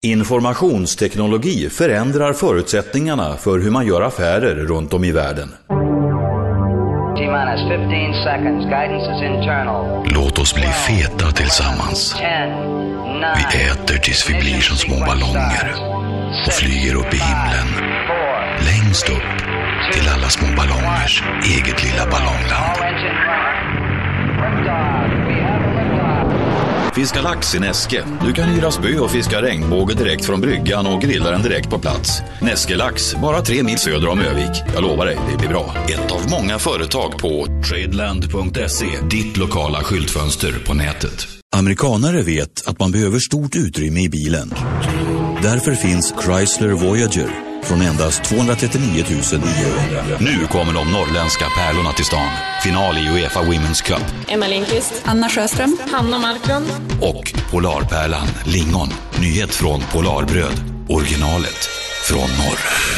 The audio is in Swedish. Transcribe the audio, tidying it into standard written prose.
Informationsteknologi förändrar förutsättningarna för hur man gör affärer runt om i världen. Låt oss bli feta tillsammans. Vi äter tills vi blir som små ballonger och flyger upp i himlen. Längst upp till alla små ballongers eget lilla ballongland. Fiska lax i Näske. Du kan hyra spö och fiska regnbåge direkt från bryggan och grilla den direkt på plats. Näske lax, bara 3 mil söder om Övik. Jag lovar dig, det blir bra. Ett av många företag på tradeland.se. Ditt lokala skyltfönster på nätet. Amerikanare vet att man behöver stort utrymme i bilen. Därför finns Chrysler Voyager från endast 239 900. Nu kommer de norrländska pärlorna till stan. Final i UEFA Women's Cup. Emma Lindqvist, Anna Sjöström, Hanna Marklund och Polarpärlan Lingon. Nyhet från Polarbröd. Originalet från norr.